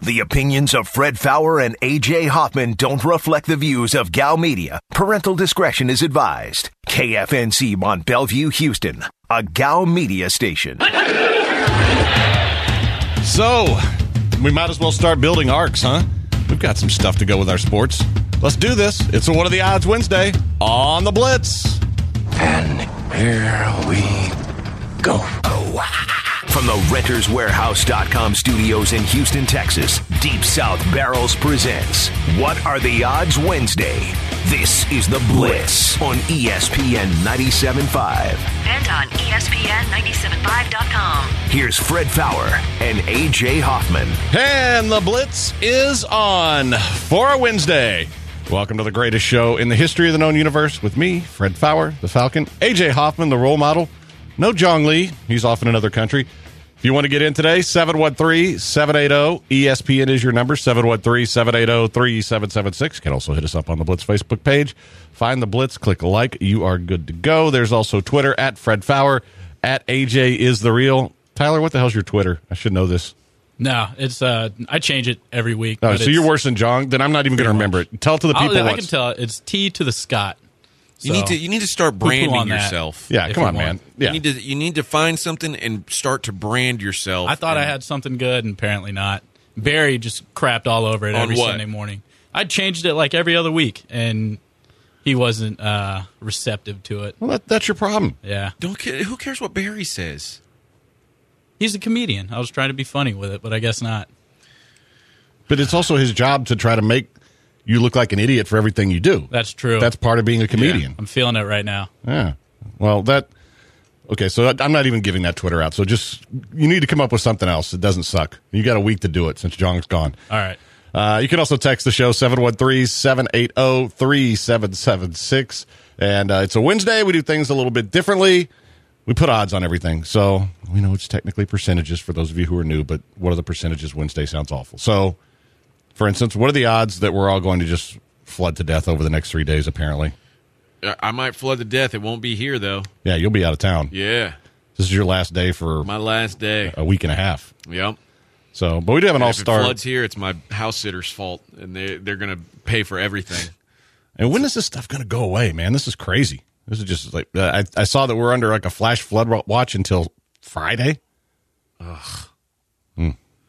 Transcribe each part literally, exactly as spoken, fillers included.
The opinions of Fred Faour and A J Hoffman don't reflect the views of Gal Media. Parental discretion is advised. K F N C Mont Bellevue, Houston, a Gal Media station. So, we might as well start building arcs, huh? We've got some stuff to go with our sports. Let's do this. It's a What Are the Odds Wednesday on the Blitz. And here we go. From the Renters Warehouse dot com studios in Houston, Texas, Deep South Barrels presents What Are the Odds Wednesday. This is The Blitz on E S P N ninety-seven point five. And on E S P N ninety-seven point five dot com. Here's Fred Faour and A J Hoffman. And The Blitz is on for a Wednesday. Welcome to the greatest show in the history of the known universe with me, Fred Faour, the Falcon, A J Hoffman, the role model. No Jong Lee. He's off in another country. If you want to get in today, seven one three, seven eight zero, E S P N is your number, seven one three, seven eight zero, three seven seven six. You can also hit us up on the Blitz Facebook page. Find the Blitz, click a like. You are good to go. There's also Twitter, at Fred Faour, at A J is the real. Tyler, what the hell's your Twitter? I should know this. No, it's uh, I change it every week. Oh, so you're worse than Jong? Then I'm not even going to remember it. Tell it to the people. I'll, I what's... can tell. It's T to the Scott. You need to you need to start branding yourself. Yeah, come on, man. Yeah. You need to you need to find something and start to brand yourself. I thought and, I had something good, and apparently not. Barry just crapped all over it on every what? Sunday morning. I changed it like every other week, and he wasn't uh, receptive to it. Well, that, that's your problem. Yeah. Don't who cares what Barry says? He's a comedian. I was trying to be funny with it, but I guess not. But it's also his job to try to make you look like an idiot for everything you do. That's true. That's part of being a comedian. Yeah, I'm feeling it right now. Yeah. Well, that... Okay, so I'm not even giving that Twitter out. So just... You need to come up with something else that doesn't suck. You got a week to do it since Jong's gone. All right. Uh, you can also text the show, seven one three, seven eight zero, three seven seven six. And uh, it's a Wednesday. We do things a little bit differently. We put odds on everything. So we know it's technically percentages for those of you who are new, but what are the percentages? Wednesday sounds awful. So... For instance, what are the odds that we're all going to just flood to death over the next three days, apparently? I might flood to death. It won't be here, though. Yeah, you'll be out of town. Yeah. This is your last day for... My last day. A week and a half. Yep. So, but we do have an and all-star... If it floods here, it's my house sitter's fault, and they, they're going to pay for everything. And when is this stuff going to go away, man? This is crazy. This is just like... Uh, I, I saw that we're under like a flash flood watch until Friday. Ugh. Hmm.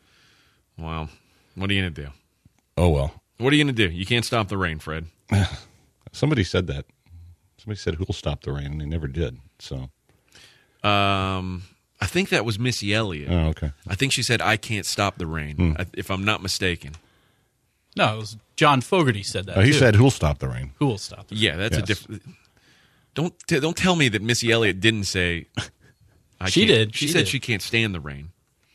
Wow. What are you going to do? Oh, well. What are you going to do? You can't stop the rain, Fred. Somebody said that. Somebody said, who'll stop the rain? And they never did. So, um, I think that was Missy Elliott. Oh, okay. I think she said, I can't stop the rain, hmm. if I'm not mistaken. No, it was John Fogerty said that, oh, He too. said, who'll stop the rain? Who will stop the rain? Yeah, that's yes. a different... Don't, t- don't tell me that Missy Elliott didn't say... I she can't. did. She, she said did. she can't stand the rain.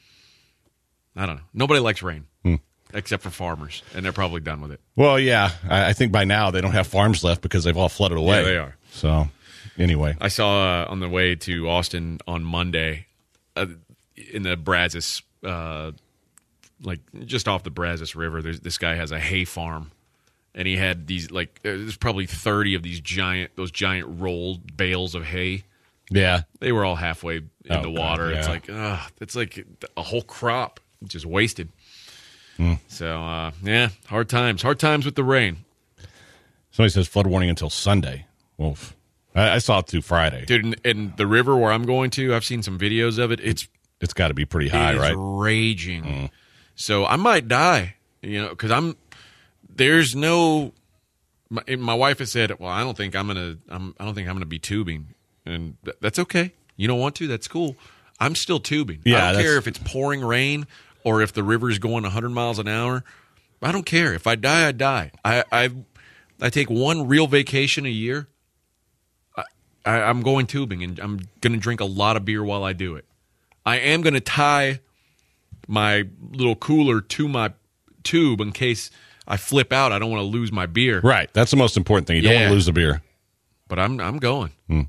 I don't know. Nobody likes rain. Hmm. Except for farmers, and they're probably done with it. Well, yeah. I, I think by now they don't have farms left because they've all flooded away. Yeah, they are. So, anyway. I saw uh, on the way to Austin on Monday uh, in the Brazos, uh, like just off the Brazos River, there's, this guy has a hay farm, and he had these, like, there's probably thirty of these giant, those giant rolled bales of hay. Yeah. They were all halfway in Oh, the water. God, yeah. It's like, ugh, it's like a whole crop just wasted. Mm. So, uh, yeah, hard times. Hard times with the rain. Somebody says flood warning until Sunday. Well, I, I saw it through Friday. Dude, in, in the river where I'm going to, I've seen some videos of it. It's It's got to be pretty high, it is right? raging. Mm. So I might die, you know, because I'm, there's no, my, my wife has said, well, I don't think I'm going to, I'm, I don't think I'm going to be tubing. And th- that's okay. You don't want to, that's cool. I'm still tubing. Yeah, I don't that's- care if it's pouring rain or if the river's going one hundred miles an hour. I don't care. If I die, I die. I I, I take one real vacation a year. I, I, I'm going tubing, and I'm going to drink a lot of beer while I do it. I am going to tie my little cooler to my tube in case I flip out. I don't want to lose my beer. Right. That's the most important thing. You don't Yeah. want to lose the beer. But I'm I'm going. Hmm.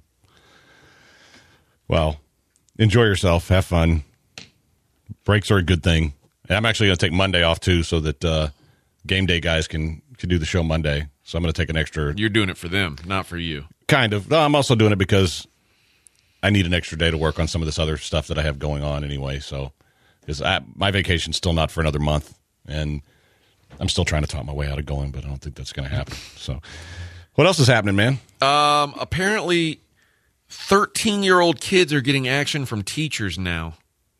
Well, enjoy yourself. Have fun. Breaks are a good thing. I'm actually going to take Monday off, too, so that uh, game day guys can, can do the show Monday. So I'm going to take an extra... You're doing it for them, not for you. Kind of. No, I'm also doing it because I need an extra day to work on some of this other stuff that I have going on anyway. So because my vacation's still not for another month. And I'm still trying to talk my way out of going, but I don't think that's going to happen. So, what else is happening, man? Um, apparently, thirteen-year-old kids are getting action from teachers now.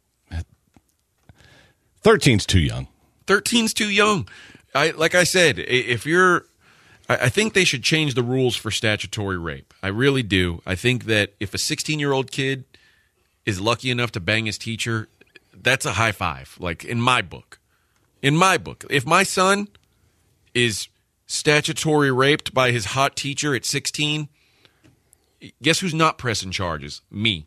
thirteen's too young. thirteen's too young. I like I said, i- if you're, I, I think they should change the rules for statutory rape. I really do. I think that if a sixteen-year-old kid is lucky enough to bang his teacher, that's a high five. Like in my book, in my book, if my son is statutory raped by his hot teacher at sixteen, guess who's not pressing charges? Me.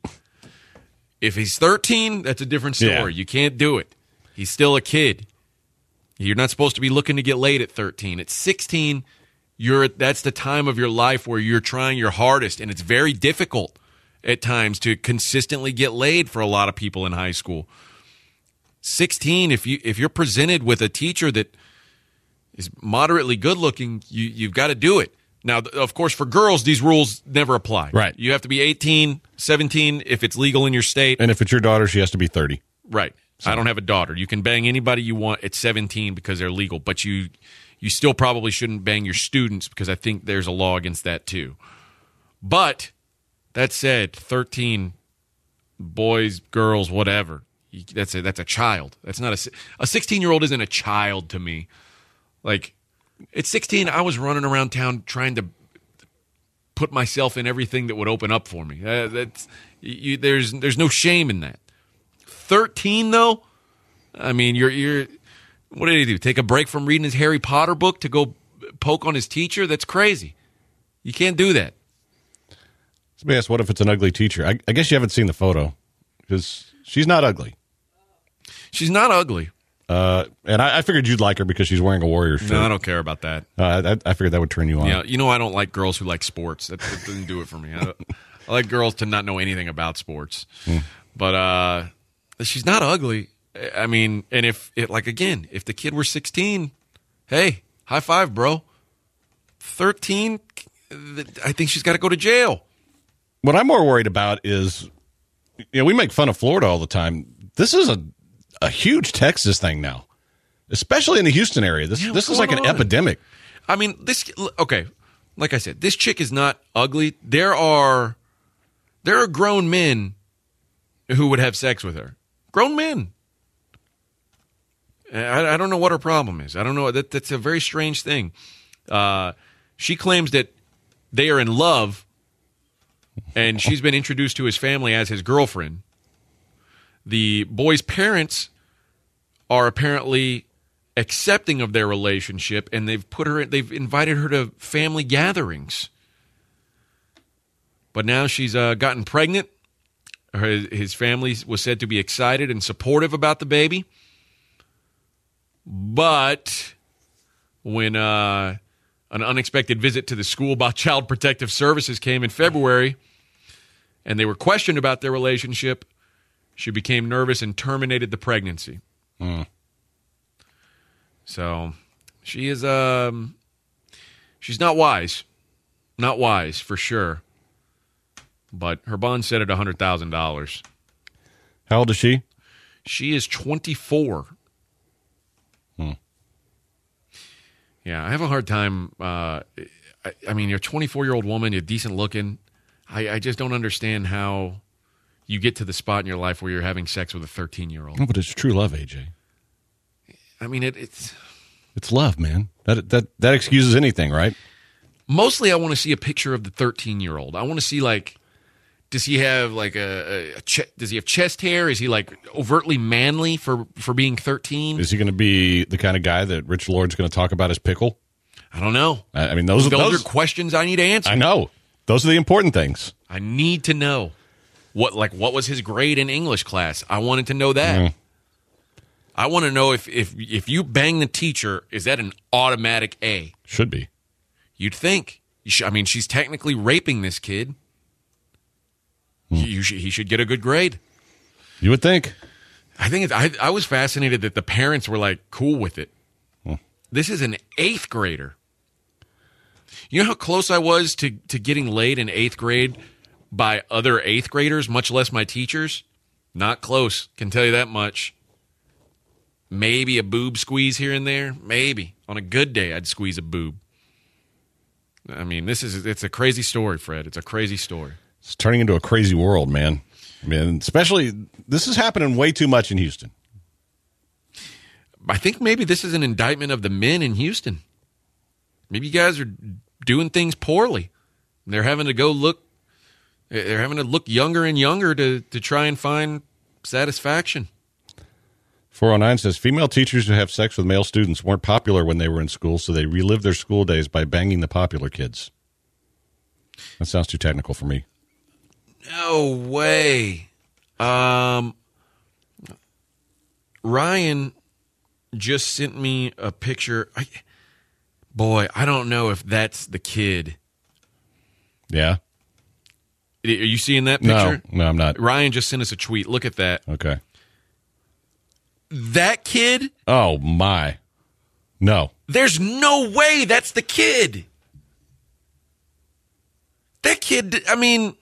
If he's thirteen, that's a different story. Yeah. You can't do it. He's still a kid. You're not supposed to be looking to get laid at thirteen. At sixteen, you're that's the time of your life where you're trying your hardest, and it's very difficult at times to consistently get laid for a lot of people in high school. sixteen, if you if you're presented with a teacher that is moderately good looking, you you've got to do it. Now, of course, for girls, these rules never apply. Right. You have to be eighteen, seventeen if it's legal in your state. And if it's your daughter, she has to be thirty. Right. I don't have a daughter. You can bang anybody you want at seventeen because they're legal, but you you still probably shouldn't bang your students because I think there's a law against that too. But that said, thirteen boys, girls, whatever. You, that's a that's a child. That's not a a sixteen-year-old isn't a child to me. Like at sixteen, I was running around town trying to put myself in everything that would open up for me. Uh, that's you, there's there's no shame in that. thirteen though, I mean, you're you're. What did he do? Take a break from reading his Harry Potter book to go poke on his teacher? That's crazy. You can't do that. Somebody asked, what if it's an ugly teacher? I, I guess you haven't seen the photo because she's not ugly. She's not ugly. Uh, and I, I figured you'd like her because she's wearing a Warriors shirt. No, I don't care about that. Uh, I, I figured that would turn you on. Yeah, you know I don't like girls who like sports. That, that doesn't do it for me. I, I like girls to not know anything about sports. Mm. But uh, she's not ugly. I mean, and if it like again, if the kid were sixteen, hey, high five, bro. thirteen, I think she's got to go to jail. What I'm more worried about is, you know, we make fun of Florida all the time. This is a a huge Texas thing now, especially in the Houston area. This Yeah, this what's is like an going on? epidemic. I mean, this okay. Like I said, this chick is not ugly. There are there are grown men who would have sex with her. Grown men. I, I don't know what her problem is. I don't know. That that's a very strange thing. Uh, she claims that they are in love, and she's been introduced to his family as his girlfriend. The boy's parents are apparently accepting of their relationship, and they've put her. They've invited her to family gatherings. But now she's uh, gotten pregnant. Her, his family was said to be excited and supportive about the baby. But when uh, an unexpected visit to the school by Child Protective Services came in February, and they were questioned about their relationship, she became nervous and terminated the pregnancy. Mm. So she is, um, she's not wise. Not wise, for sure. But her bond set at one hundred thousand dollars. How old is she? She is twenty-four. Hmm. Yeah, I have a hard time. Uh, I, I mean, you're a twenty-four-year-old woman, you're decent looking. I, I just don't understand how you get to the spot in your life where you're having sex with a thirteen-year-old. No, but it's true love, A J. I mean, it, it's... It's love, man. That that that excuses anything, right? Mostly I want to see a picture of the thirteen-year-old. I want to see, like, does he have, like, a, a che- does he have chest hair? Is he, like, overtly manly for, for being thirteen? Is he going to be the kind of guy that Rich Lord's going to talk about his pickle? I don't know. I, I mean, those, Those, those are questions I need to answer. I know. Those are the important things. I need to know. What like what was his grade in English class? I wanted to know that. Mm. I want to know if, if if you bang the teacher, is that an automatic A? Should be. You'd think. You should, I mean, she's technically raping this kid. Mm. You should, he should get a good grade. You would think. I think it's, I I was fascinated that the parents were like cool with it. Mm. This is an eighth grader. You know how close I was to, to getting laid in eighth grade by other eighth graders, much less my teachers? Not close, can tell you that much. Maybe a boob squeeze here and there. Maybe. On a good day, I'd squeeze a boob. I mean, this is it's a crazy story, Fred. It's a crazy story. It's turning into a crazy world, man. I mean, especially, this is happening way too much in Houston. I think maybe this is an indictment of the men in Houston. Maybe you guys are doing things poorly. They're having to go look, they're having to look younger and younger to, to try and find satisfaction. four oh nine says, female teachers who have sex with male students weren't popular when they were in school, so they relived their school days by banging the popular kids. That sounds too technical for me. No way. Um, Ryan just sent me a picture. I, boy, I don't know if that's the kid. Yeah? Are you seeing that picture? No, no, I'm not. Ryan just sent us a tweet. Look at that. Okay. That kid? Oh, my. No. There's no way that's the kid. That kid, I mean,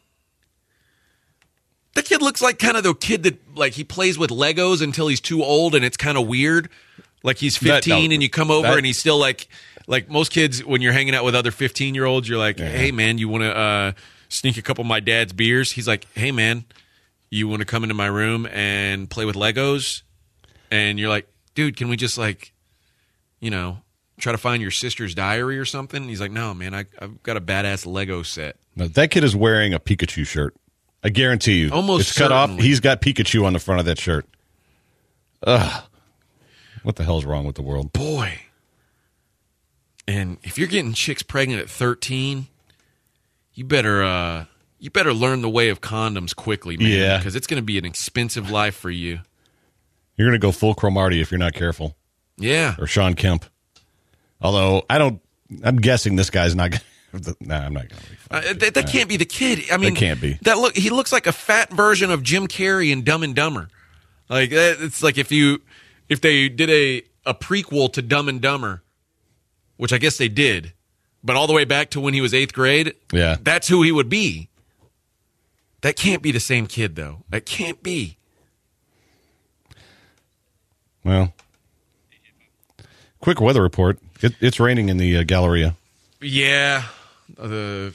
that kid looks like kind of the kid that, like, he plays with Legos until he's too old and it's kind of weird. Like he's fifteen that, no, and you come over that, and he's still like, like most kids, when you're hanging out with other fifteen-year-olds, you're like, yeah. Hey, man, you want to uh, sneak a couple of my dad's beers? He's like, hey, man, you want to come into my room and play with Legos? And you're like, dude, can we just, like, you know, try to find your sister's diary or something? He's like, no, man, I, I've got a badass Lego set. No, that kid is wearing a Pikachu shirt. I guarantee you. Almost It's cut off. He's got Pikachu on the front of that shirt. Ugh. What the hell is wrong with the world? Boy. And if you're getting chicks pregnant at thirteen, you better uh, you better learn the way of condoms quickly, man. Yeah. Because it's going to be an expensive life for you. You're going to go full Cromartie if you're not careful. Yeah. Or Sean Kemp. Although, I don't, I'm guessing this guy's not going to, nah, I'm not going to be uh, That, that can't be the kid. I mean, that can't be. That look, he looks like a fat version of Jim Carrey in Dumb and Dumber. Like, it's like if you, if they did a, a prequel to Dumb and Dumber, which I guess they did, but all the way back to when he was eighth grade, yeah, that's who he would be. That can't be the same kid, though. That can't be. Well, quick weather report. It, it's raining in the uh, Galleria. Yeah. Uh,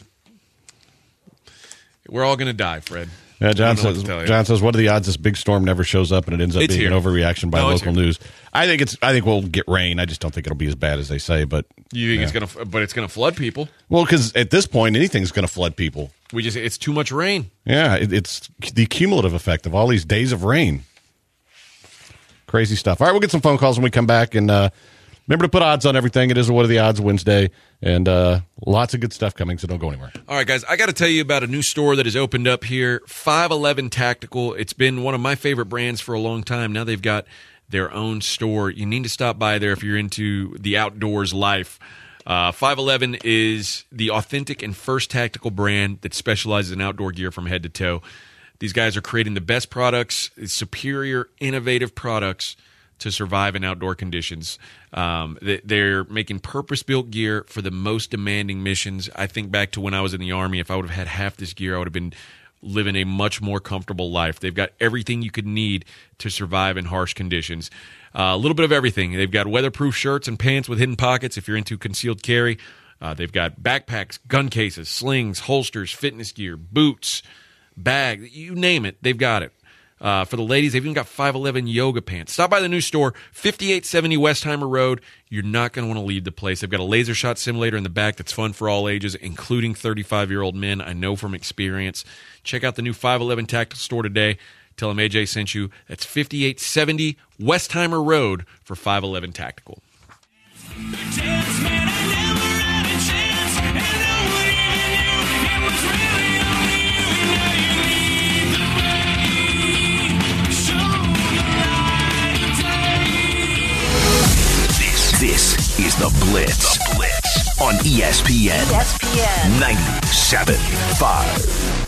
we're all going to die, Fred. Yeah, John says, John says, what are the odds this big storm never shows up and it ends up it's being here. an overreaction by no, local news? I think it's. I think we'll get rain. I just don't think it'll be as bad as they say. But you think yeah. it's going to? But it's going to flood people. Well, because at this point, anything's going to flood people. We just. It's too much rain. Yeah, it, it's the cumulative effect of all these days of rain. Crazy stuff. All right, we'll get some phone calls when we come back. And uh, remember to put odds on everything. It is a What Are the Odds Wednesday. And uh, lots of good stuff coming, so don't go anywhere. All right, guys, I got to tell you about a new store that has opened up here, five eleven Tactical. It's been one of my favorite brands for a long time. Now they've got their own store. You need to stop by there if you're into the outdoors life. Uh, five eleven is the authentic and first tactical brand that specializes in outdoor gear from head to toe. These guys are creating the best products, superior, innovative products to survive in outdoor conditions. Um, they're making purpose-built gear for the most demanding missions. I think back to when I was in the Army. If I would have had half this gear, I would have been living a much more comfortable life. They've got everything you could need to survive in harsh conditions. Uh, a little bit of everything. They've got weatherproof shirts and pants with hidden pockets if you're into concealed carry. Uh, they've got backpacks, gun cases, slings, holsters, fitness gear, boots, bag, you name it, they've got it. Uh, for the ladies, they've even got five eleven yoga pants. Stop by the new store, fifty-eight seventy Westheimer Road. You're not going to want to leave the place. They've got a laser shot simulator in the back that's fun for all ages, including thirty-five-year-old men. I know from experience. Check out the new five eleven Tactical store today. Tell them A J sent you. That's fifty-eight seventy Westheimer Road for five eleven Tactical. This is The Blitz. The Blitz on E S P N. E S P N ninety-seven point five.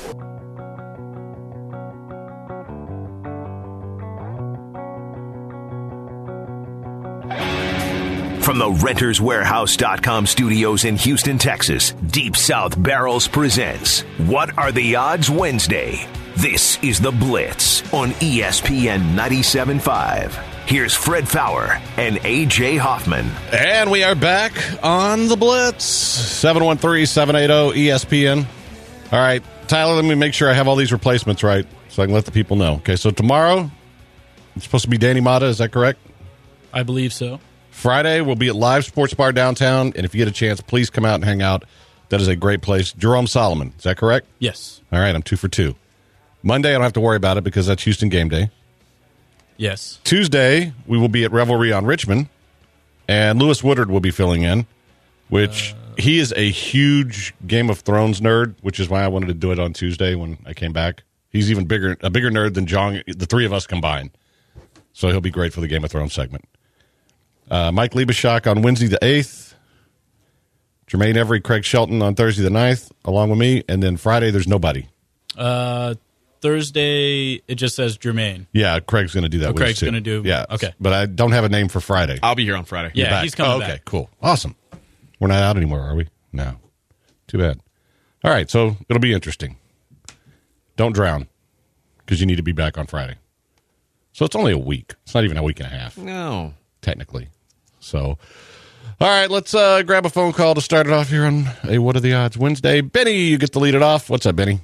From the Renters Warehouse dot com studios in Houston, Texas, Deep South Barrels presents What Are the Odds Wednesday. This is The Blitz on E S P N ninety-seven point five. Here's Fred Faour and A J Hoffman. And we are back on the Blitz. seven one three, seven eight zero, E S P N. All right, Tyler, let me make sure I have all these replacements right so I can let the people know. Okay, so tomorrow, it's supposed to be Danny Mata. Is that correct? I believe so. Friday, we'll be at Live Sports Bar downtown. And if you get a chance, please come out and hang out. That is a great place. Jerome Solomon. Is that correct? Yes. All right, I'm two for two. Monday, I don't have to worry about it because that's Houston game day. Yes. Tuesday, we will be at Revelry on Richmond, and Lewis Woodard will be filling in, which uh, he is a huge Game of Thrones nerd, which is why I wanted to do it on Tuesday when I came back. He's even bigger, a bigger nerd than John, the three of us combined. So he'll be great for the Game of Thrones segment. Uh, Mike Liebeschock on Wednesday the eighth. Jermaine Every, Craig Shelton on Thursday the ninth, along with me. And then Friday, there's nobody. Uh, Thursday, it just says Jermaine. Yeah, Craig's going to do that oh, with Craig's us, too. going to do. Yeah. Okay. But I don't have a name for Friday. I'll be here on Friday. Yeah, back. he's coming oh, okay, back. Cool. Awesome. We're not out anymore, are we? No. Too bad. All right, so it'll be interesting. Don't drown, because you need to be back on Friday. So it's only a week. It's not even a week and a half. No. Technically. So, all right, let's uh, grab a phone call to start it off here on a What Are the Odds Wednesday. Benny, you get to lead it off. What's up, Benny?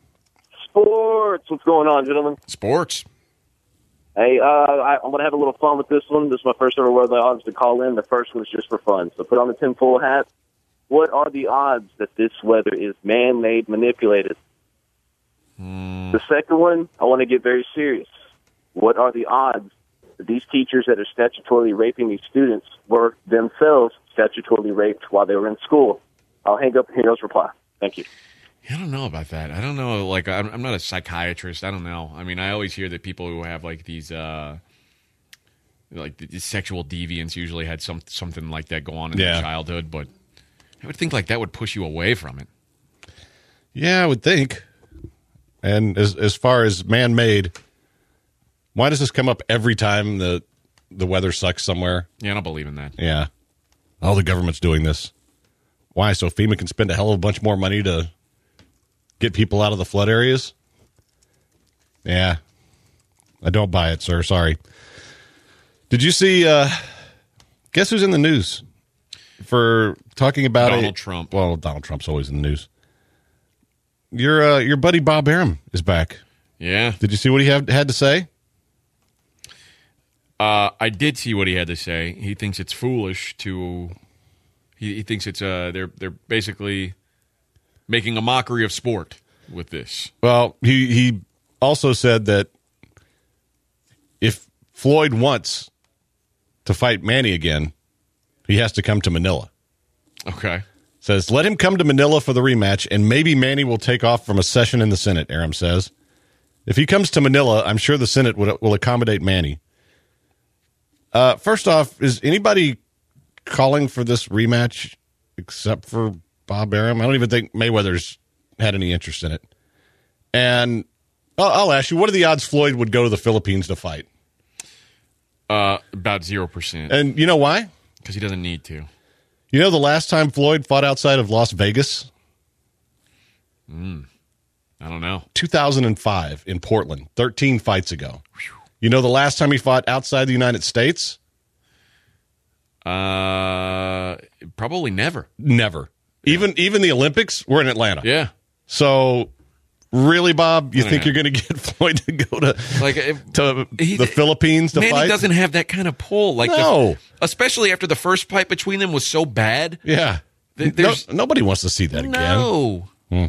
Sports. What's going on, gentlemen? Sports. Hey, uh, I, I'm going to have a little fun with this one. This is my first ever What Are the Odds to call in. The first one's just for fun. So put on the tinfoil hat. What are the odds that this weather is man-made manipulated? Mm. The second one, I want to get very serious. What are the odds that these teachers that are statutorily raping these students were themselves statutorily raped while they were in school? I'll hang up and hear those reply. Thank you. I don't know about that. I don't know. Like, I'm, I'm not a psychiatrist. I don't know. I mean, I always hear that people who have like these, uh, like these sexual deviants usually had some something like that go on in yeah. their childhood. But I would think like that would push you away from it. Yeah, I would think. And as as far as man-made, why does this come up every time the the weather sucks somewhere? Yeah, I don't believe in that. Yeah. All the government's doing this. Why? So FEMA can spend a hell of a bunch more money to get people out of the flood areas? Yeah. I don't buy it, sir. Sorry. Did you see, uh, guess who's in the news for talking about Donald a, Trump. Well, Donald Trump's always in the news. Your uh, your buddy Bob Arum is back. Yeah. Did you see what he have, had to say? Uh, I did see what he had to say. He thinks it's foolish to. He, he thinks it's uh they're they're basically making a mockery of sport with this. Well, he he also said that if Floyd wants to fight Manny again, he has to come to Manila. Okay. Says, let him come to Manila for the rematch, and maybe Manny will take off from a session in the Senate, Arum says. If he comes to Manila, I'm sure the Senate will, will accommodate Manny. Uh, first off, is anybody calling for this rematch except for Bob Arum? I don't even think Mayweather's had any interest in it. And I'll, I'll ask you, what are the odds Floyd would go to the Philippines to fight? Uh, about zero percent. And you know why? Because he doesn't need to. You know the last time Floyd fought outside of Las Vegas? Mm, I don't know. two thousand five in Portland, thirteen fights ago. You know the last time he fought outside the United States? Uh, probably never. Never. Yeah. Even even the Olympics were in Atlanta. Yeah. So, really, Bob, you think know. you're going to get Floyd to go to like if, to he, the Philippines to Manny fight? doesn't have that kind of pull. Like no. The, especially after the first fight between them was so bad. Yeah. No, nobody wants to see that again. No. Hmm.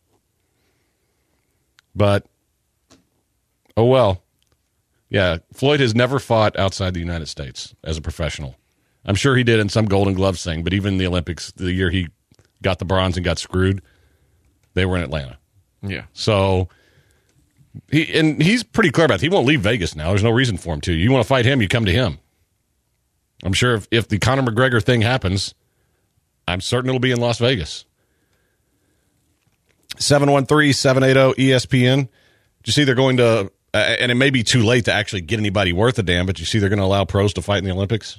But, oh well. Yeah, Floyd has never fought outside the United States as a professional. I'm sure he did in some Golden Gloves thing, but even in the Olympics, the year he got the bronze and got screwed, they were in Atlanta. Yeah. So, he and he's pretty clear about it. He won't leave Vegas now. There's no reason for him to. You want to fight him, you come to him. I'm sure if, if the Conor McGregor thing happens, I'm certain it'll be in Las Vegas. seven one three, seven eight zero, E S P N. Did you see they're going to, uh, and it may be too late to actually get anybody worth a damn, but you see they're going to allow pros to fight in the Olympics?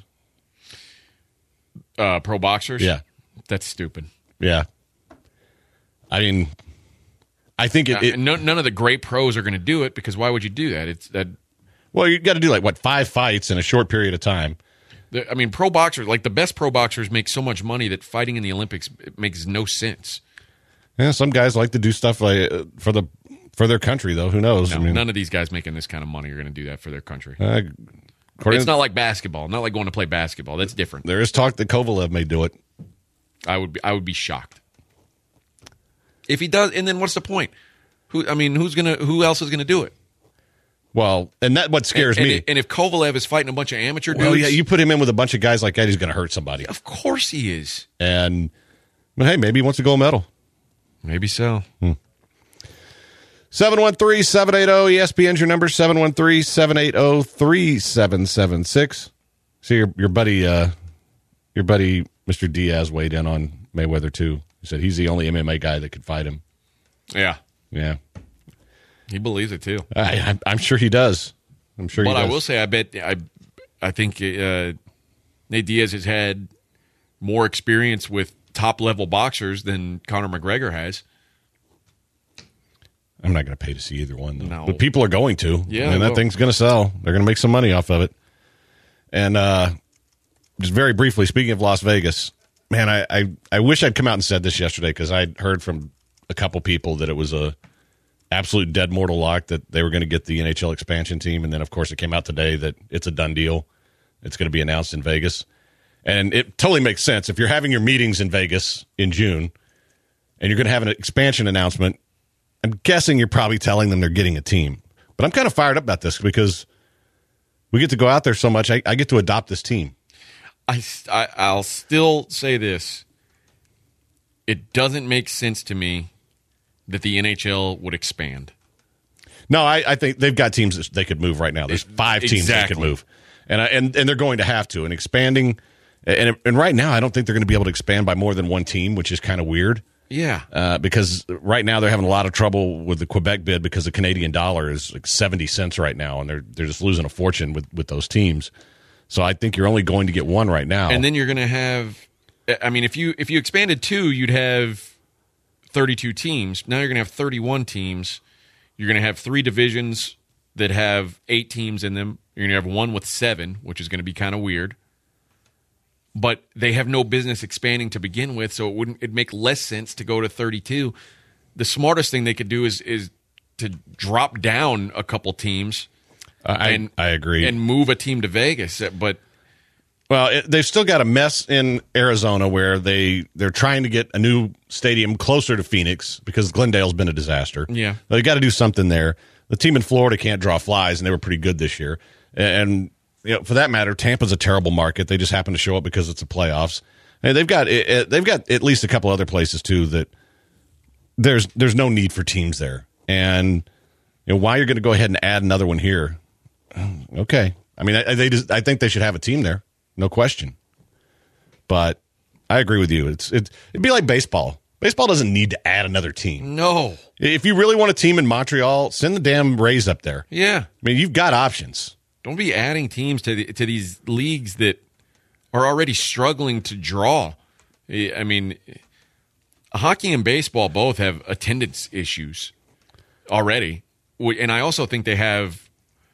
Uh, pro boxers? Yeah. That's stupid. Yeah. I mean, I think it. it uh, no, none of the great pros are going to do it because why would you do that? It's that Well, you got to do like what five fights in a short period of time. The- I mean, pro boxers, like the best pro boxers, make so much money that fighting in the Olympics it makes no sense. Yeah, some guys like to do stuff like uh, for the for their country, though. Who knows? No, I mean, none of these guys making this kind of money are going to do that for their country. uh, according It's to- not like basketball. Not like going to play basketball. That's different. there is talk that Kovalev may do it. I would be, I would be shocked if he does. And then what's the point? Who I mean, who's gonna? Who else is going to do it? Well, and that what scares and, me. And, and if Kovalev is fighting a bunch of amateur dudes, Well, yeah, you put him in with a bunch of guys like that, he's going to hurt somebody. of course he is. And but hey, maybe he wants a gold medal. Maybe so. seven one three, seven eight zero, E S P N's your number, seven one three, seven eight zero, three seven seven six. See, your your buddy, uh, your buddy Mister Diaz weighed in on Mayweather, too. He said he's the only M M A guy that could fight him. Yeah, Yeah. he believes it too. I, I'm, I'm sure he does. I'm sure he But does. I will say, I bet I, I think uh, Nate Diaz has had more experience with top level boxers than Conor McGregor has. I'm not going to pay to see either one, though. No. But people are going to. Yeah, And they that will. thing's going to sell. They're going to make some money off of it. And uh, just very briefly, speaking of Las Vegas, man, I, I, I wish I'd come out and said this yesterday because I'd heard from a couple people that it was a absolute dead mortal lock that they were going to get the N H L expansion team. And then, of course, it came out today that it's a done deal. It's going to be announced in Vegas. And it totally makes sense. If you're having your meetings in Vegas in June and you're going to have an expansion announcement, I'm guessing you're probably telling them they're getting a team. But I'm kind of fired up about this because we get to go out there so much. I, I get to adopt this team. I, I I'll still say this: it doesn't make sense to me that the N H L would expand. No, I, I think they've got teams that they could move right now. There's five teams Exactly. that could move, and I, and and they're going to have to. And expanding, and and right now I don't think they're going to be able to expand by more than one team, which is kind of weird. Yeah, Uh, because right now they're having a lot of trouble with the Quebec bid because the Canadian dollar is like seventy cents right now, and they're they're just losing a fortune with, with those teams. So I think you're only going to get one right now. and then you're going to have. I mean, if you if you expanded two, you'd have thirty-two teams. Now you're going to have thirty-one teams. You're going to have three divisions that have eight teams in them. You're going to have one with seven, which is going to be kind of weird. But they have no business expanding to begin with, so it wouldn't it'd make less sense to go to thirty-two. The smartest thing they could do is is to drop down a couple teams. I and, I agree. and move a team to Vegas. But Well, it, they've still got a mess in Arizona where they they're trying to get a new stadium closer to Phoenix because Glendale's been a disaster. Yeah. They got to do something there. The team in Florida can't draw flies, and they were pretty good this year. And you know, for that matter, Tampa's a terrible market. They just happen to show up because it's the playoffs. And they've got it, it, they've got at least a couple other places too that there's there's no need for teams there. And you know why you're going to go ahead and add another one here? Okay, I mean, I, they just, I think they should have a team there, no question. But I agree with you. It's it, it'd be like baseball. Baseball doesn't need to add another team. no. If you really want a team in Montreal, send the damn Rays up there. Yeah. I mean, you've got options. Don't be adding teams to the, to these leagues that are already struggling to draw. I mean, hockey and baseball both have attendance issues already. And I also think they have,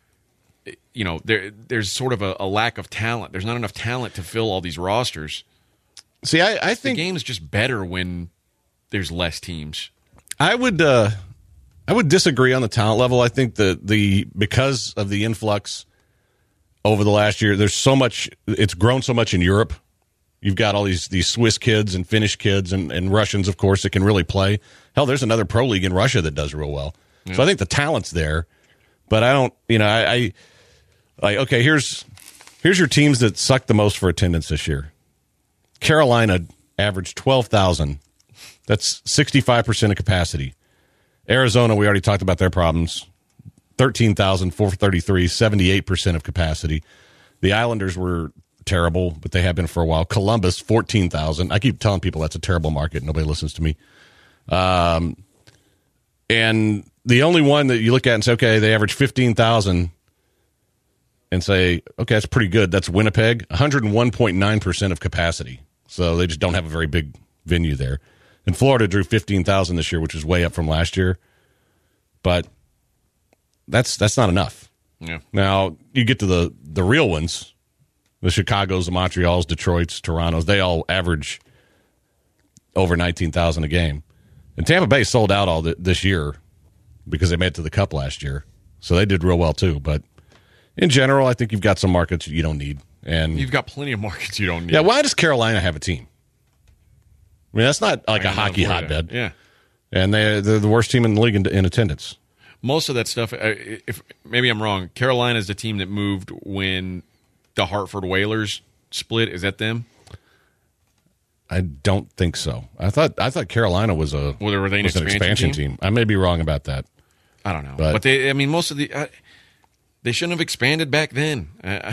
you know, there there's sort of a, a lack of talent. There's not enough talent to fill all these rosters. See, I, I The think game's just better when there's less teams. I would uh, I would disagree on the talent level. I think the the because of the influx over the last year, there's so much. It's grown so much in Europe. You've got all these these Swiss kids and Finnish kids and, and Russians, of course, that can really play. Hell, there's another pro league in Russia that does real well. Yeah. So I think the talent's there, but I don't. You know, I, I like okay. Here's here's your teams that sucked the most for attendance this year. Carolina averaged twelve thousand. That's sixty-five percent of capacity. Arizona, we already talked about their problems. thirteen thousand four hundred thirty-three, seventy-eight percent of capacity. The Islanders were terrible, but they have been for a while. Columbus, fourteen thousand. I keep telling people that's a terrible market. Nobody listens to me. Um, and the only one that you look at and say, okay, they average fifteen thousand and say, okay, that's pretty good. That's Winnipeg, one hundred one point nine percent of capacity. So they just don't have a very big venue there. And Florida drew fifteen thousand this year, which is way up from last year. But that's that's not enough. Yeah. Now, you get to the, the real ones, the Chicagos, the Montreals, Detroits, Torontos, they all average over nineteen thousand a game. And Tampa Bay sold out all th- this year because they made it to the Cup last year. So they did real well, too. But in general, I think you've got some markets you don't need. And You've got plenty of markets you don't need. yeah, why does Carolina have a team? I mean, that's not like I a don't know hockey for you. hotbed. Yeah. And they, they're the worst team in the league in, in attendance. Most of that stuff, uh, if maybe I'm wrong, Carolina's the team that moved when the Hartford Whalers split. Is that them? I don't think so. I thought I thought Carolina was a Well, were they an was an expansion expansion team? team. I may be wrong about that. I don't know. But- But, they, I mean, most of the, uh, they shouldn't have expanded back then. Uh,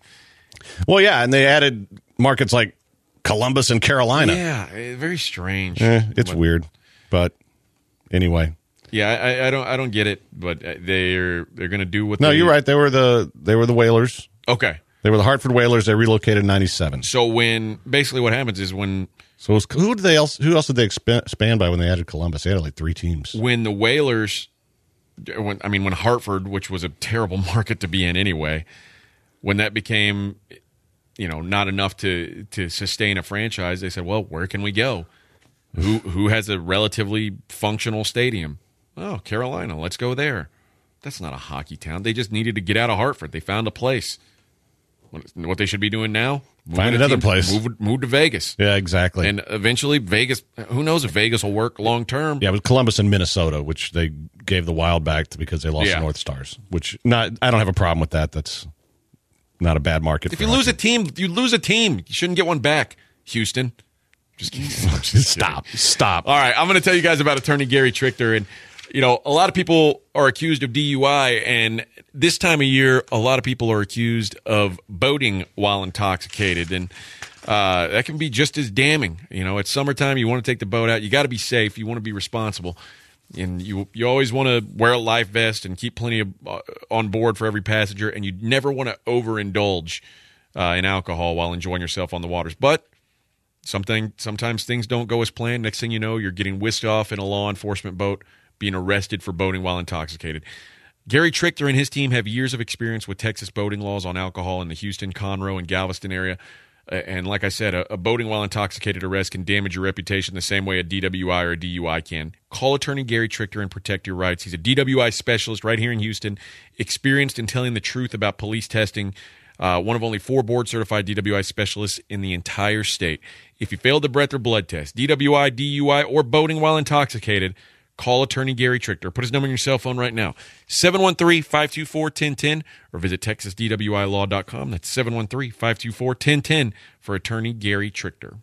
Well, yeah, and they added markets like Columbus and Carolina. yeah, eh, very strange. Eh, it's But- weird, but anyway. Yeah, I, I don't, I don't get it. But they're they're going to do what. No, they, you're right. They were the they were the Whalers. Okay, They were the Hartford Whalers. They relocated in ninety-seven. so when basically what happens is when So it was, who did they else? Who else did they expa- expand by when they added Columbus? They had like three teams. when the Whalers, when I mean when Hartford, which was a terrible market to be in anyway, when that became, you know, not enough to to sustain a franchise, they said, well, where can we go? Who who has a relatively functional stadium? Oh, Carolina, let's go there. That's not a hockey town. They just needed to get out of Hartford. They found a place. What what they should be doing now? Move Find a another team- place. Move, move to Vegas. Yeah, exactly. And eventually Vegas, who knows if Vegas will work long term. yeah, it was Columbus and Minnesota, which they gave the Wild back to because they lost Yeah. the North Stars. Which not, I don't have a problem with that. That's not a bad market. If for you lose a hockey. team, you lose a team. You shouldn't get one back, Houston. Just kidding. I'm just stop, kidding. stop. All right, I'm going to tell you guys about attorney Gary Trichter. And, you know, a lot of people are accused of D U I. And this time of year, a lot of people are accused of boating while intoxicated. And uh, that can be just as damning. You know, it's summertime. You want to take the boat out. You got to be safe. You want to be responsible. And you you always want to wear a life vest and keep plenty of uh, on board for every passenger. And you never want to overindulge uh, in alcohol while enjoying yourself on the waters. But something sometimes things don't go as planned. Next thing you know, you're getting whisked off in a law enforcement boat, being arrested for boating while intoxicated. Gary Trichter and his team have years of experience with Texas boating laws on alcohol in the Houston, Conroe, and Galveston area. Uh, and like I said, a, a boating while intoxicated arrest can damage your reputation the same way a D W I or a D U I can. Call attorney Gary Trichter and protect your rights. He's a D W I specialist right here in Houston, experienced in telling the truth about police testing, uh, one of only four board-certified D W I specialists in the entire state. If you failed the breath or blood test, D W I, D U I, or boating while intoxicated, call attorney Gary Trichter. Put his number on your cell phone right now, seven one three, five two four, one zero one zero, or visit texas d w i law dot com. That's seven one three, five two four, one zero one zero for attorney Gary Trichter.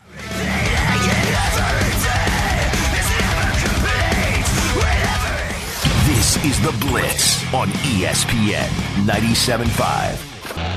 This is The Blitz on E S P N ninety-seven point five.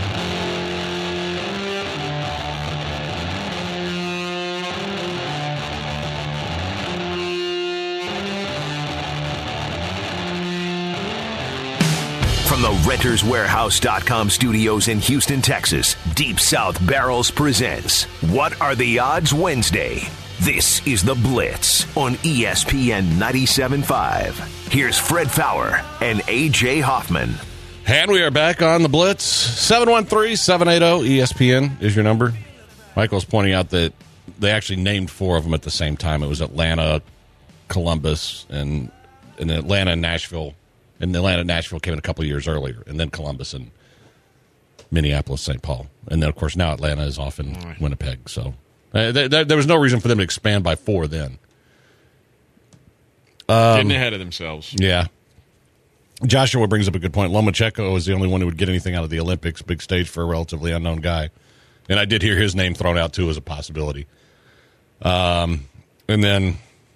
From the renters warehouse dot com studios in Houston, Texas, Deep South Barrels presents What Are the Odds Wednesday. This is The Blitz on E S P N ninety-seven point five. Here's Fred Fowler and A J Hoffman. And we are back on the Blitz. seven one three, seven eight zero, E S P N is your number. Michael's pointing out that they actually named four of them at the same time. It was Atlanta, Columbus, and, and Atlanta and Nashville. And Atlanta and Nashville came in a couple of years earlier. And then Columbus and Minneapolis, Saint Paul. And then, of course, now Atlanta is off in right. Winnipeg. So uh, there, there, there was no reason for them to expand by four then. Getting ahead of themselves. Yeah. Joshua brings up a good point. Lomachenko is the only one who would get anything out of the Olympics, big stage for a relatively unknown guy. And I did hear his name thrown out, too, as a possibility. Um, and then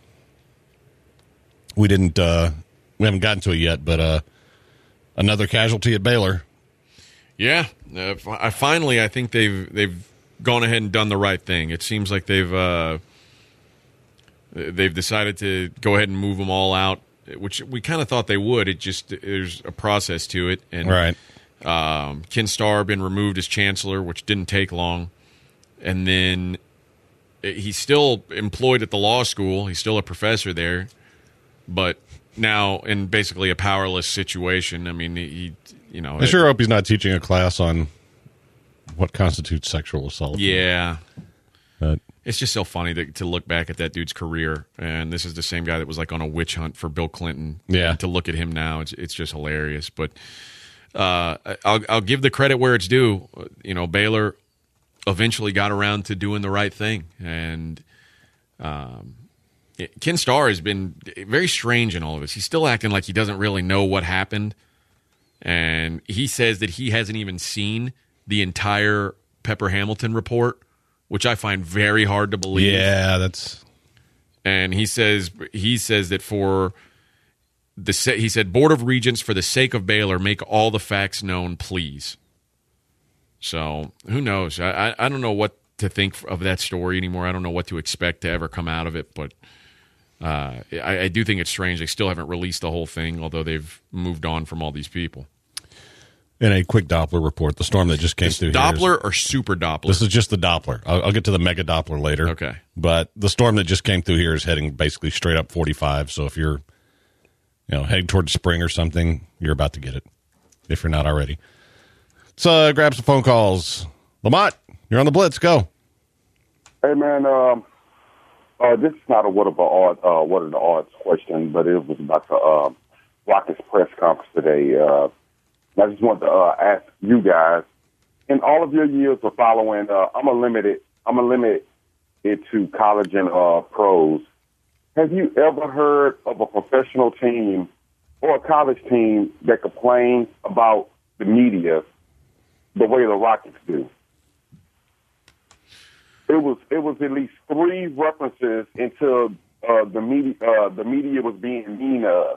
we didn't, uh, we haven't gotten to it yet, but uh, another casualty at Baylor. Yeah, uh, I finally I think they've they've gone ahead and done the right thing. It seems like they've uh, they've decided to go ahead and move them all out, which we kind of thought they would. It just there's a process to it, and Right. um, Ken Starr been removed as chancellor, which didn't take long, and then he's still employed at the law school. He's still a professor there, but now in basically a powerless situation. I mean, he you know, I sure hope he's not teaching a class on what constitutes sexual assault. Yeah. But it's just so funny to, to look back at that dude's career, and this is the same guy that was like on a witch hunt for Bill Clinton. Yeah. And to look at him now, it's it's just hilarious. But uh, I'll I'll give the credit where it's due. You know, Baylor eventually got around to doing the right thing, and um, Ken Starr has been very strange in all of this. He's still acting like he doesn't really know what happened, and he says that he hasn't even seen the entire Pepper Hamilton report, which I find very hard to believe. yeah, that's And he says he says that for the sa- he said Board of Regents, for the sake of Baylor, make all the facts known, please. So who knows? I I, I don't know what to think of that story anymore. I don't know what to expect to ever come out of it, but uh, I, I do think it's strange they still haven't released the whole thing, although they've moved on from all these people. in a quick Doppler report. The storm that just came Is through Doppler here is, or super Doppler? This is just the Doppler. I'll, I'll get to the mega Doppler later. Okay. But the storm that just came through here is heading basically straight up forty-five. So if you're, you know, heading towards spring or something, you're about to get it. If you're not already. So uh, grab some phone calls. Lamont, you're on the Blitz. Go. Hey man, um, uh, this is not a what of the odds, uh, what are the odds question, but it was about the uh, Rockets press conference today. Uh, I just want to uh, ask you guys, in all of your years of following, uh, I'm gonna limit it. I'm gonna limit it to college and uh, pros. Have you ever heard of a professional team or a college team that complains about the media the way the Rockets do? It was it was at least three references into uh, the media. Uh, the media was being mean to us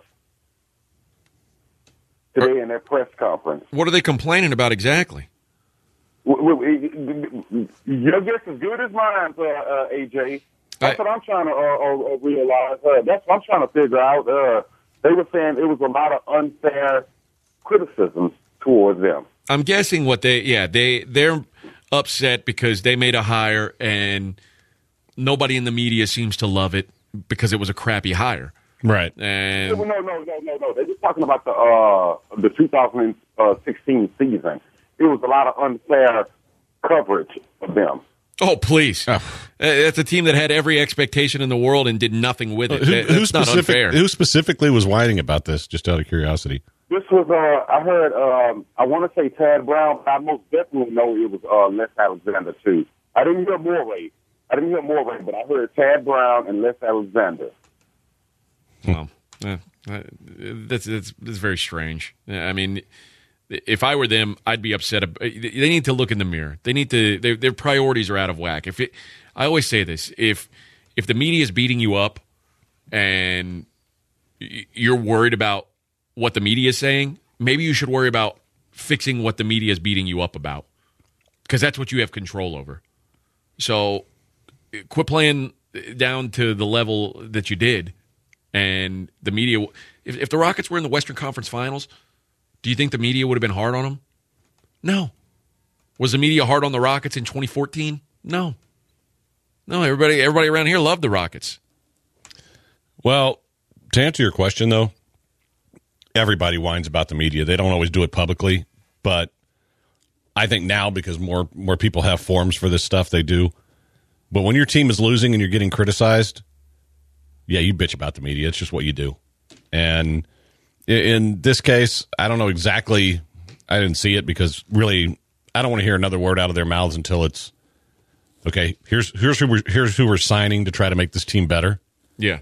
today in that press conference. What are they complaining about exactly? W- w- Your guess is good as mine, uh, uh, A J. That's I- what I'm trying to uh, uh, realize. Uh, that's what I'm trying to figure out. Uh, they were saying it was a lot of unfair criticisms towards them. I'm guessing what they yeah they they're upset because they made a hire and nobody in the media seems to love it because it was a crappy hire. Right. And No, no, no, no, no, no. They were talking about the uh, the two thousand sixteen season. It was a lot of unfair coverage of them. oh please, Oh. Uh, that's a team that had every expectation in the world and did nothing with it. Who, That- who, that's not specific, unfair. who specifically was whining about this, just out of curiosity? This was, uh, I heard, um, I want to say Tad Brown, but I most definitely know it was uh, Les Alexander, too. I didn't hear Morey. I didn't hear Morey, but I heard Tad Brown and Les Alexander. Well, eh, uh, that's, that's that's very strange. I mean, if I were them, I'd be upset. ab- They need to look in the mirror. They need to. Their, their priorities are out of whack. If it, I always say this: if if the media is beating you up, and y- you're worried about what the media is saying, maybe you should worry about fixing what the media is beating you up about, because that's what you have control over. So, quit playing down to the level that you did. And the media, if, if the Rockets were in the Western Conference Finals, do you think the media would have been hard on them? No. Was the media hard on the Rockets in twenty fourteen? No. No, everybody everybody around here loved the Rockets. Well, to answer your question, though, everybody whines about the media. They don't always do it publicly, but I think now, because more more people have forums for this stuff, they do. But when your team is losing and you're getting criticized, yeah, you bitch about the media. It's just what you do. And in this case, I don't know exactly. I didn't see it because really, I don't want to hear another word out of their mouths until it's okay. Here's here's who we're, here's who we're signing to try to make this team better. Yeah.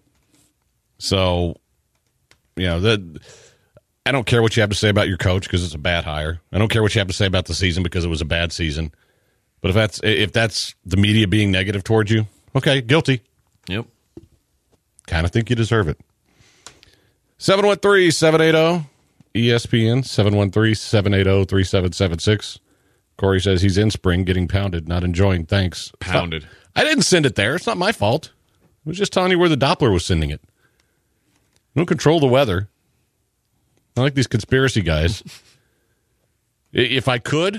So, you know, the, I don't care what you have to say about your coach because it's a bad hire. I don't care what you have to say about the season because it was a bad season. But if that's if that's the media being negative towards you, okay, guilty. Yep. Kind of think you deserve it. seven one three, seven eight zero, E S P N, seven one three, seven eight zero, three seven seven six. Corey says he's in spring getting pounded, not enjoying. Thanks. Pounded. Not, I didn't send it there. It's not my fault. I was just telling you where the Doppler was sending it. I don't control the weather. I like these conspiracy guys. If I could,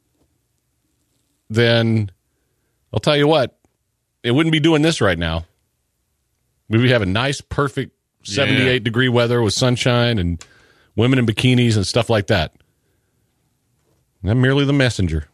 then I'll tell you what, it wouldn't be doing this right now. We'd be having nice, perfect seventy-eight Yeah. degree weather with sunshine and women in bikinis and stuff like that. I'm merely the messenger.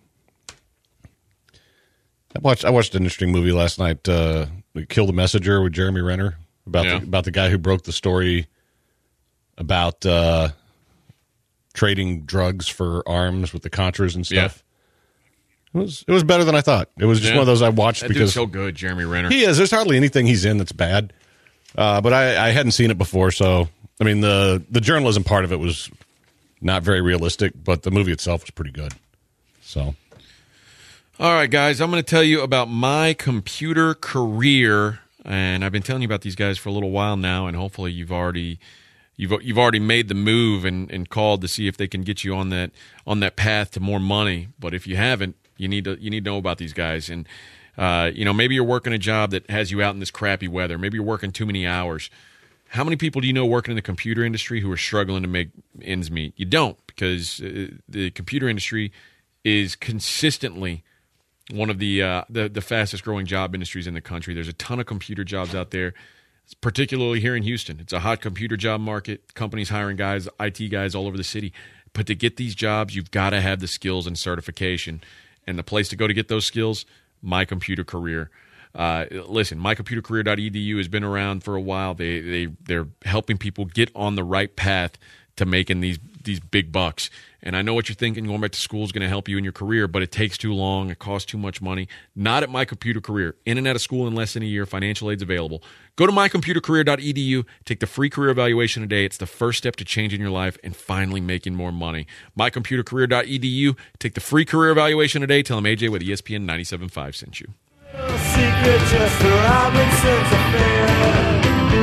I watched I watched an interesting movie last night, uh, Kill the Messenger with Jeremy Renner, about Yeah. the, about the guy who broke the story about uh, trading drugs for arms with the Contras and stuff. It was it was better than I thought. It was just Yeah. one of those I watched That because dude's so good, Jeremy Renner. he is. There's hardly anything he's in that's bad. Uh, but I, I hadn't seen it before, so I mean the the journalism part of it was not very realistic, but the movie itself was pretty good. So, All right, guys, I'm going to tell you about My Computer Career, and I've been telling you about these guys for a little while now, and hopefully you've already you've you've already made the move and, and called to see if they can get you on that on that path to more money. But if you haven't, you need to you need to know about these guys. And uh, you know, maybe you're working a job that has you out in this crappy weather. Maybe you're working too many hours. How many people do you know working in the computer industry who are struggling to make ends meet? You don't, because uh, the computer industry is consistently one of the, uh, the the fastest growing job industries in the country. There's a ton of computer jobs out there, particularly here in Houston. It's a hot computer job market. Companies hiring guys, I T guys all over the city. But to get these jobs, you've got to have the skills and certification. And the place to go to get those skills, My Computer Career. Uh, listen, my computer career dot e d u has been around for a while. They they they're helping people get on the right path to making these these big bucks. And I know what you're thinking. Going back to school is going to help you in your career, but it takes too long. It costs too much money. Not at My Computer Career. In and out of school in less than a year. Financial aid's available. Go to my computer career dot e d u. Take the free career evaluation today. It's the first step to changing your life and finally making more money. my computer career dot e d u. Take the free career evaluation today. Tell them A J with E S P N ninety-seven point five sent you. Secret just the Robinson's affair.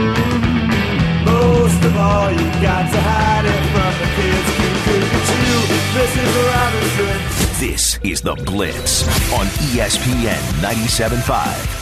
Most of all, you got to hide it from the kids. Missus Robinson. This is The Blitz on E S P N ninety-seven point five.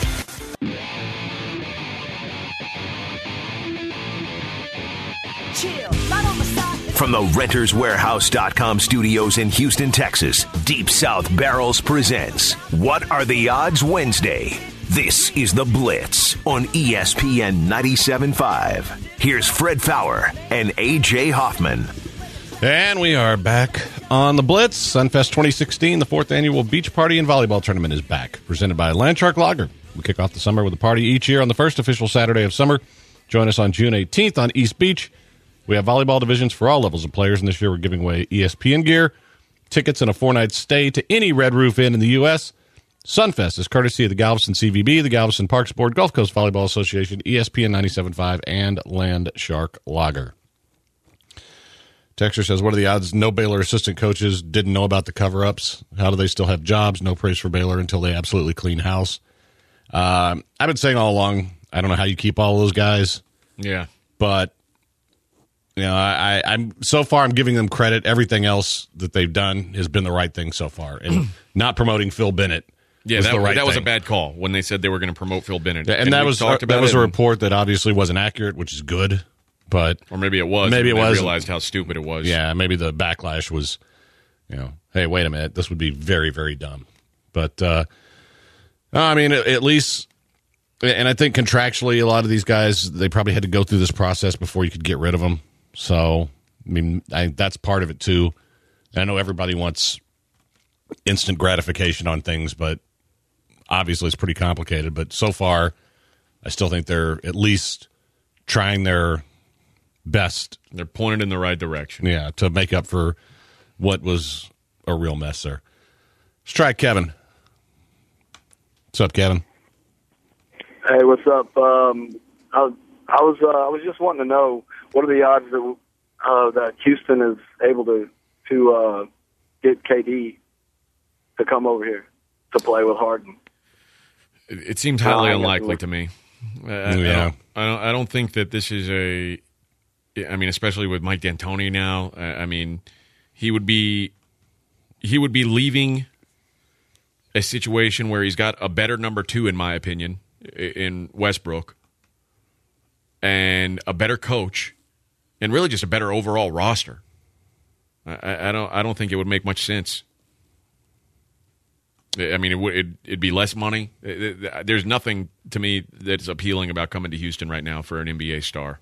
From the renters warehouse dot com studios in Houston, Texas, Deep South Barrels presents What Are the Odds Wednesday. This is The Blitz on E S P N ninety-seven point five. Here's Fred Faour and A J Hoffman. and we are back on the Blitz. Sunfest twenty sixteen, the fourth annual beach party and volleyball tournament is back, presented by Landshark Lager. We kick off the summer with a party each year on the first official Saturday of summer. Join us on June eighteenth on East Beach. We have volleyball divisions for all levels of players, and this year we're giving away E S P N gear, tickets, and a four-night stay to any Red Roof Inn in the U S Sunfest is courtesy of the Galveston C V B, the Galveston Parks Board, Gulf Coast Volleyball Association, E S P N ninety-seven point five, and Landshark Lager. Texter says, what are the odds no Baylor assistant coaches didn't know about the cover-ups? How do they still have jobs? No praise for Baylor until they absolutely clean house. Uh, I've been saying all along, I don't know how you keep all those guys. Yeah. But, you know, I, I, I'm so far I'm giving them credit. Everything else that they've done has been the right thing so far. And not promoting Phil Bennett Yeah, was that, the right that was a thing. bad call when they said they were going to promote Phil Bennett. And, and that we was talked that about was it, a and- report that obviously wasn't accurate, which is good. But Or maybe it was. Maybe and it they was. realized how stupid it was. yeah, maybe the backlash was, you know, hey, wait a minute, this would be very, very dumb. But, uh, I mean, at, at least, and I think contractually, a lot of these guys, they probably had to go through this process before you could get rid of them. So, I mean, I, that's part of it, too. And I know everybody wants instant gratification on things, but obviously it's pretty complicated. But so far, I still think they're at least trying their best, They're pointed in the right direction. yeah, to make up for what was a real mess there. Let's try Kevin. What's up, Kevin? Hey, what's up? Um, I, I was uh, I was just wanting to know what are the odds that uh, that Houston is able to to uh, get K D to come over here to play with Harden. It, it seems highly Uh, I unlikely guess- to me. I, I- Yeah. I, don't, I don't. I don't think that this is a. I mean, especially with Mike D'Antoni now. I, I mean, he would be. He would be leaving a situation where he's got a better number two, in my opinion, i- in Westbrook, and a better coach, and really just a better overall roster. I, I, I don't. I don't think it would make much sense. I mean, it would it'd, it'd be less money. It- it- there's nothing to me that's appealing about coming to Houston right now for an N B A star.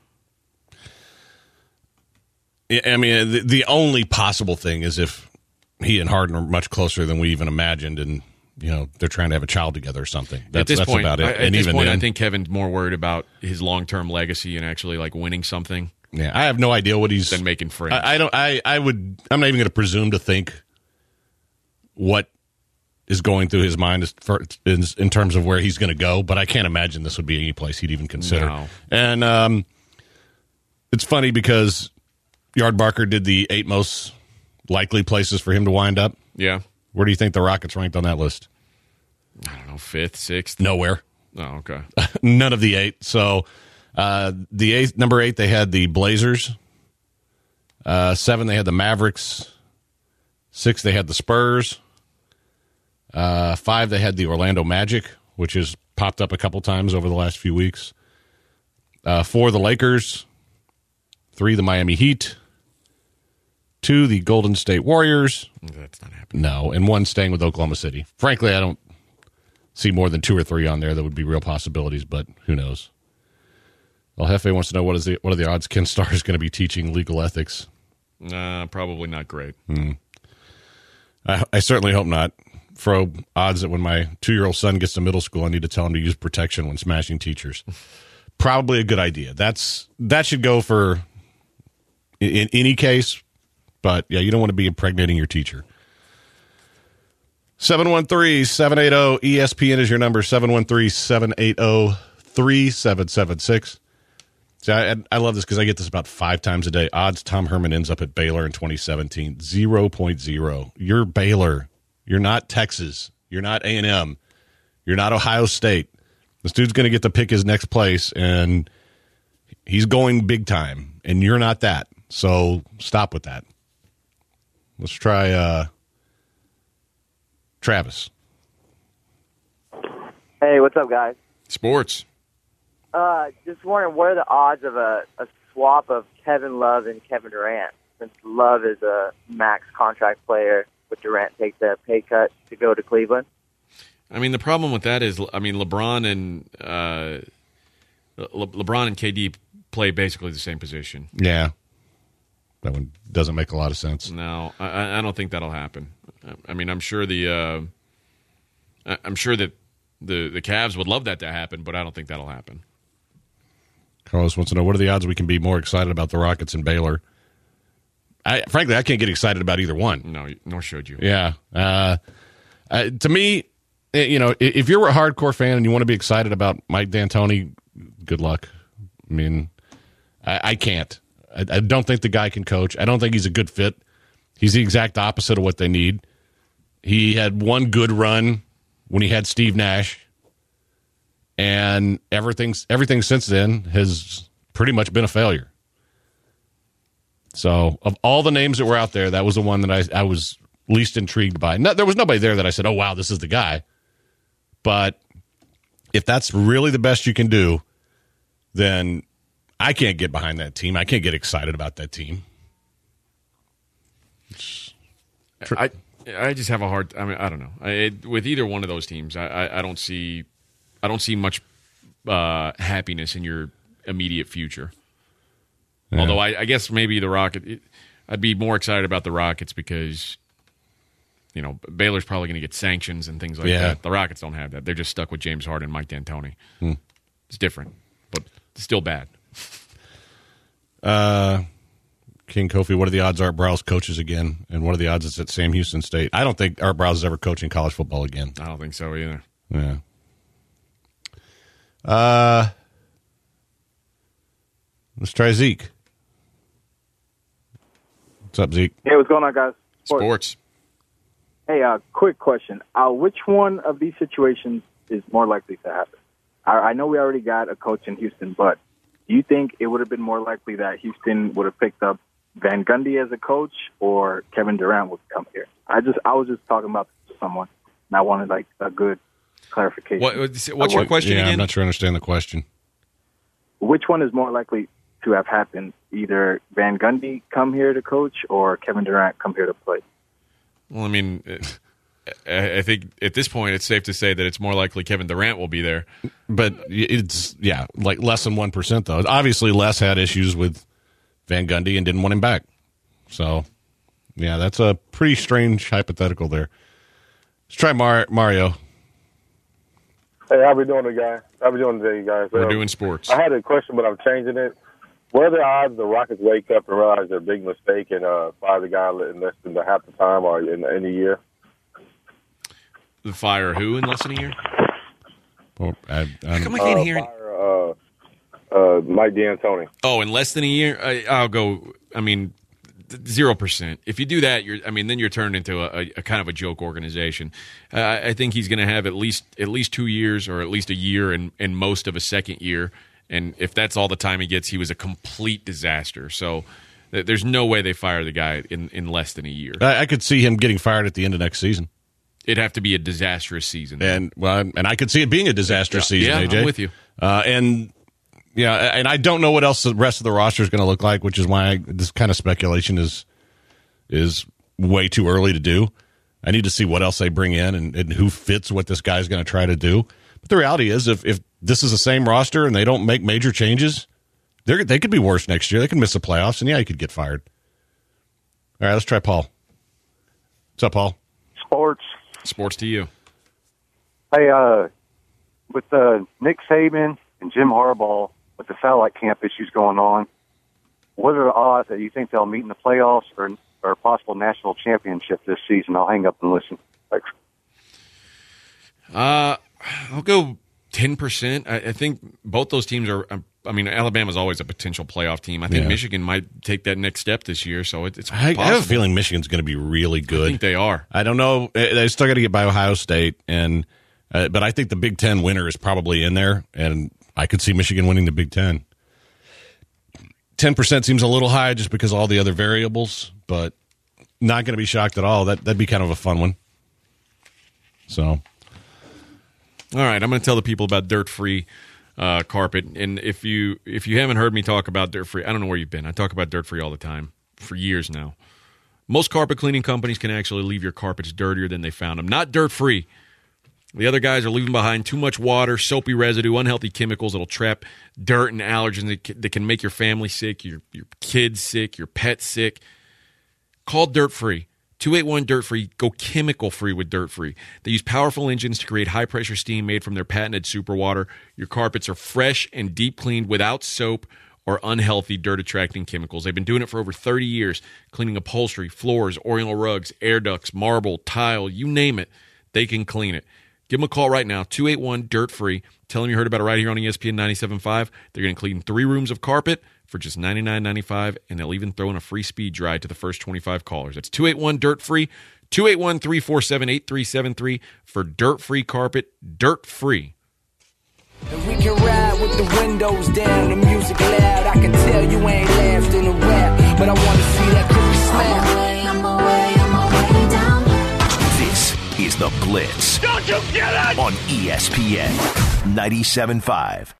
Yeah, I mean, the, the only possible thing is if he and Harden are much closer than we even imagined, and you know they're trying to have a child together or something. That's, at this that's point, about it. I, at and this even point, then, I think Kevin's more worried about his long-term legacy and actually like winning something. Yeah, I have no idea what he's than making friends. I, I don't. I, I would. I'm not even going to presume to think what is going through his mind as for, in, in terms of where he's going to go. But I can't imagine this would be any place he'd even consider. No. And um, it's funny because Yardbarker did the eight most likely places for him to wind up. Yeah. Where do you think the Rockets ranked on that list? I don't know, fifth, sixth? Nowhere. Oh, okay. None of the eight. So uh, the eighth, number eight, they had the Blazers. Uh, seven, they had the Mavericks. Six, they had the Spurs. Uh, five, they had the Orlando Magic, which has popped up a couple times over the last few weeks. Uh, four, the Lakers. Three, the Miami Heat. Two, the Golden State Warriors. That's not happening. No, and one staying with Oklahoma City. Frankly, I don't see more than two or three on there that would be real possibilities, but who knows? Well, Hefe wants to know what is the what are the odds Ken Starr is going to be teaching legal ethics? Nah, probably not great. Hmm. I, I certainly hope not. Fro, odds that when my two-year-old son gets to middle school, I need to tell him to use protection when smashing teachers. Probably a good idea. That's that should go for in, in any case. But, yeah, you don't want to be impregnating your teacher. seven one three, seven eight zero, E S P N is your number, seven one three, seven eight zero, three seven seven six. See, I, I love this because I get this about five times a day. Odds Tom Herman ends up at Baylor in twenty seventeen, zero point zero. You're Baylor. You're not Texas. You're not A and M. You're not Ohio State. This dude's going to get to pick his next place, and he's going big time, and you're not that. So stop with that. Let's try uh, Travis. Hey, what's up, guys? Sports. Uh, just wondering, what are the odds of a, a swap of Kevin Love and Kevin Durant? Since Love is a max contract player, would Durant take the pay cut to go to Cleveland? I mean, the problem with that is, I mean, LeBron and uh, Le- LeBron and K D play basically the same position. Yeah. That one doesn't make a lot of sense. No, I, I don't think that'll happen. I mean, I'm sure the uh, I'm sure that the the Cavs would love that to happen, but I don't think that'll happen. Carlos wants to know, what are the odds we can be more excited about the Rockets and Baylor? I frankly, I can't get excited about either one. No, nor should you. Yeah. Uh, uh, to me, you know, if you're a hardcore fan and you want to be excited about Mike D'Antoni, good luck. I mean, I, I can't. I, I don't think the guy can coach. I don't think he's a good fit. He's the exact opposite of what they need. He had one good run when he had Steve Nash, and everything, everything since then has pretty much been a failure. So, of all the names that were out there, that was the one that I, I was least intrigued by. No, there was nobody there that I said, oh, wow, this is the guy. But if that's really the best you can do, then I can't get behind that team. I can't get excited about that team. I I just have a hard. I mean, I don't know. I, it, with either one of those teams, I, I, I don't see I don't see much uh, happiness in your immediate future. Yeah. Although I, I guess maybe the Rocket, it, I'd be more excited about the Rockets because, you know, Baylor's probably going to get sanctions and things like Yeah. that. The Rockets don't have that. They're just stuck with James Harden and Mike D'Antoni. Hmm. It's different, but it's still bad. Uh, King Kofi, what are the odds Art Browse coaches again? And what are the odds it's at Sam Houston State? I don't think Art Browse is ever coaching college football again. I don't think so either. Yeah. Uh, let's try Zeke. What's up, Zeke? Hey, what's going on, guys? Sports. Hey, uh, quick question. Uh, which one of these situations is more likely to happen? I, I know we already got a coach in Houston, but do you think it would have been more likely that Houston would have picked up Van Gundy as a coach or Kevin Durant would come here? I just, I was just talking about this to someone, and I wanted like a good clarification. What, what's your question yeah, again? I'm not sure I understand the question. Which one is more likely to have happened? Either Van Gundy come here to coach or Kevin Durant come here to play? Well, I mean, I I think at this point it's safe to say that it's more likely Kevin Durant will be there. But it's, yeah, like less than one percent, though. Obviously, Les had issues with Van Gundy and didn't want him back. So Yeah, that's a pretty strange hypothetical there. Let's try Mar- Mario. Hey, how we doing today? How we doing today, you guys? We're Um, doing sports. I had a question, but I'm changing it. What are the odds the Rockets wake up and realize their big mistake and uh, fire the guy in less than the half the time or in, in a year? The fire who in less than a year? Oh, I, How come I can't uh, hear it? Fire, uh, uh, Mike D'Antoni. Oh, in less than a year, I, I'll go. I mean, zero percent. If you do that, you're. I mean, then you're turned into a, a, a kind of a joke organization. Uh, I think he's going to have at least at least two years, or at least a year, and and most of a second year. And if that's all the time he gets, he was a complete disaster. So th- there's no way they fire the guy in, in less than a year. I, I could see him getting fired at the end of next season. It'd have to be a disastrous season. And well, and I could see it being a disastrous Yeah, season, yeah, A J. I'm with you. Uh, and yeah, and I don't know what else the rest of the roster is going to look like, which is why I, this kind of speculation is is way too early to do. I need to see what else they bring in and, and who fits what this guy's going to try to do. But the reality is, if if this is the same roster and they don't make major changes, they they could be worse next year. They could miss the playoffs, and yeah, he could get fired. All right, let's try Paul. What's up, Paul? Sports. Sports to you. Hey, uh, with uh, Nick Saban and Jim Harbaugh, with the satellite camp issues going on, what are the odds that you think they'll meet in the playoffs or or a possible national championship this season? I'll hang up and listen. Thanks. Uh, I'll go ten percent. I, I think both those teams are. I mean, Alabama's always a potential playoff team. I think Yeah. Michigan might take that next step this year. So it, it's I, possible. I have a feeling Michigan's going to be really good. I think they are. I don't know. They still got to get by Ohio State, and uh, but I think the Big Ten winner is probably in there, and I could see Michigan winning the Big Ten. Ten percent seems a little high just because of all the other variables, but not going to be shocked at all. That that'd be kind of a fun one. So, All right, I'm going to tell the people about dirt-free uh, carpet. And if you if you haven't heard me talk about dirt-free, I don't know where you've been. I talk about dirt-free all the time for years now. Most carpet cleaning companies can actually leave your carpets dirtier than they found them. Not dirt-free. The other guys are leaving behind too much water, soapy residue, unhealthy chemicals that'll trap dirt and allergens that can, that can make your family sick, your your kids sick, your pets sick. Call Dirt Free. two eight one Dirt Free. Go chemical free with Dirt Free. They use powerful engines to create high pressure steam made from their patented super water. Your carpets are fresh and deep cleaned without soap or unhealthy dirt attracting chemicals. They've been doing it for over thirty years, cleaning upholstery, floors, oriental rugs, air ducts, marble, tile, you name it. They can clean it. Give them a call right now, two eight one Dirt Free. Tell them you heard about it right here on E S P N ninety-seven point five. They're going to clean three rooms of carpet for just ninety-nine ninety-five, and they'll even throw in a free speed dry to the first twenty-five callers. That's two eight one Dirt Free, two eight one, three four seven, eight three seven three for Dirt Free Carpet. Dirt Free. And we can ride with the windows down, the music loud. I can tell you ain't laughed in a rap, but I want to see that creepy smile. I'm away, I'm away, I'm down. This is The Blitz. Don't you get it? On E S P N ninety-seven point five.